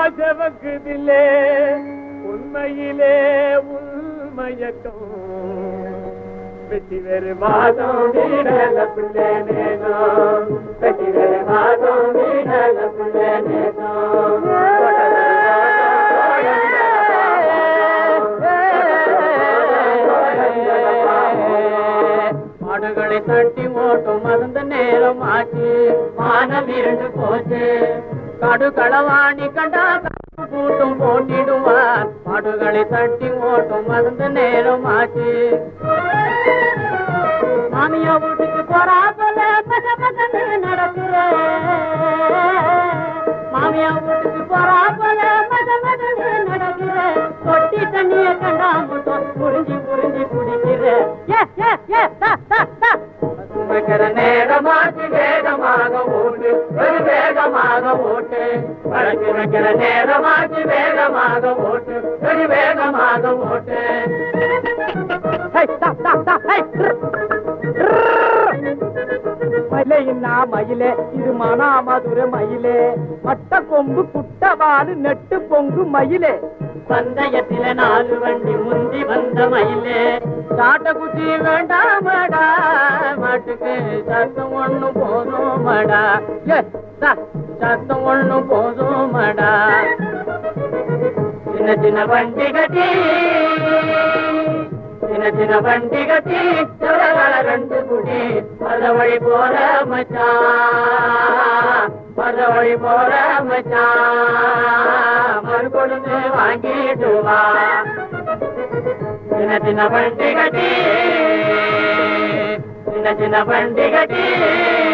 ஆசவக்குதிலே உண்மையிலே உள்மயக்கம் வெட்டி வேறு மாதம் வீடல பிள்ளை நேனோ வெட்டி வேறு மாதம் வீடல பிள்ளை நேனோ மாடுகளை தட்டி ஓட்டும் மறந்த நேரம் ஆச்சு மானம் இருண்டு போச்சு கடு களவாணி கண்டா கூட்டும் போட்டிடுவார் மாடுகளை தட்டி ஓட்டும் மறந்த நேரம் ஆச்சு மாமியா வீட்டுக்கு போறா போல நடக்கிற மாமியா வீட்டுக்கு போறா போல நடக்கிற தொட்டி தண்ணிய கண்டா மட்டும் புரிஞ்சு புரிஞ்சு குடிக்கிற நேரமாச்சு வேகமாக ஓட்டு ஒரு வேகமாக ஓட்டு வழக்கு வைக்கிற நேரமாச்சு வேகமாக ஓட்டு ஒரு வேகமாக ஓட்டு மயிலையின்னா மயிலே இது மனா மதுர மயிலே மட்ட கொம்பு குட்டவாடு நெட்டு பொங்கு மயிலே பந்தயத்தில 4 வண்டி முந்தி வந்த மயிலே சாட்ட குச்சி வேண்டாமடா மாட்டுக்கு சத்தம் ஒண்ணு போதுமடா சத்தம் ஒண்ணு போதுமடா சின்ன சின்ன வண்டி கட்டி சின்ன சின்ன வண்டி கட்டி ரெண்டு குடி பத வழி போற மச்சான் பத வழி போற மச்சான் மறுகொழுந்து வாங்கிட்டு வா சின்ன சின்ன வண்டி கட்டி சின்ன சின்ன வண்டி கட்டி